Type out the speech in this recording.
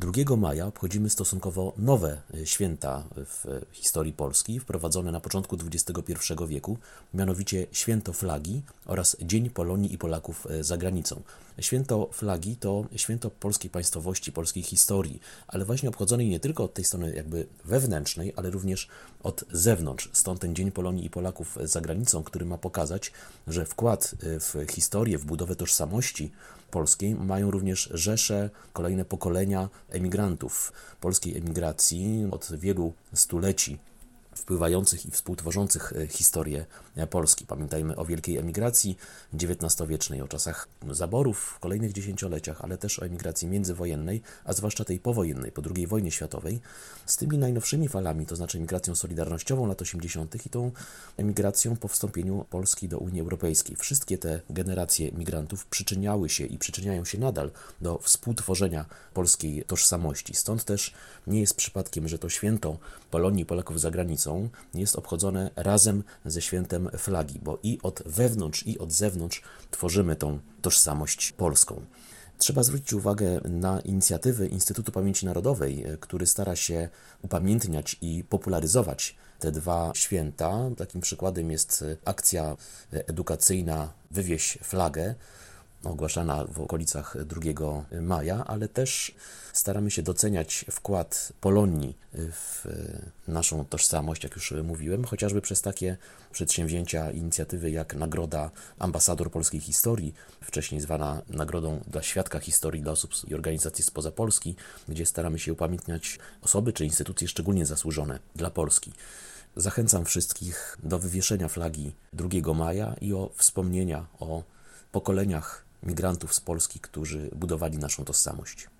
2 maja obchodzimy stosunkowo nowe święta w historii Polski, wprowadzone na początku XXI wieku, mianowicie Święto Flagi oraz Dzień Polonii i Polaków za granicą. Święto Flagi to święto polskiej państwowości, polskiej historii, ale właśnie obchodzonej nie tylko od tej strony jakby wewnętrznej, ale również od zewnątrz. Stąd ten Dzień Polonii i Polaków za granicą, który ma pokazać, że wkład w historię, w budowę tożsamości polskiej mają również rzesze, kolejne pokolenia emigrantów, polskiej emigracji od wielu stuleci, wpływających i współtworzących historię Polski. Pamiętajmy o wielkiej emigracji XIX-wiecznej, o czasach zaborów w kolejnych dziesięcioleciach, ale też o emigracji międzywojennej, a zwłaszcza tej powojennej, po II wojnie światowej, z tymi najnowszymi falami, to znaczy emigracją solidarnościową lat 80. i tą emigracją po wstąpieniu Polski do Unii Europejskiej. Wszystkie te generacje emigrantów przyczyniały się i przyczyniają się nadal do współtworzenia polskiej tożsamości. Stąd też nie jest przypadkiem, że to święto Polonii i Polaków za granicą jest obchodzone razem ze świętem flagi, bo i od wewnątrz, i od zewnątrz tworzymy tą tożsamość polską. Trzeba zwrócić uwagę na inicjatywy Instytutu Pamięci Narodowej, który stara się upamiętniać i popularyzować te dwa święta. Takim przykładem jest akcja edukacyjna Wywieź flagę, ogłaszana w okolicach 2 maja, ale też staramy się doceniać wkład Polonii w naszą tożsamość, jak już mówiłem, chociażby przez takie przedsięwzięcia, inicjatywy jak Nagroda Ambasador Polskiej Historii, wcześniej zwana Nagrodą dla Świadka Historii dla osób i organizacji spoza Polski, gdzie staramy się upamiętniać osoby czy instytucje szczególnie zasłużone dla Polski. Zachęcam wszystkich do wywieszenia flagi 2 maja i o wspomnienia o pokoleniach migrantów z Polski, którzy budowali naszą tożsamość.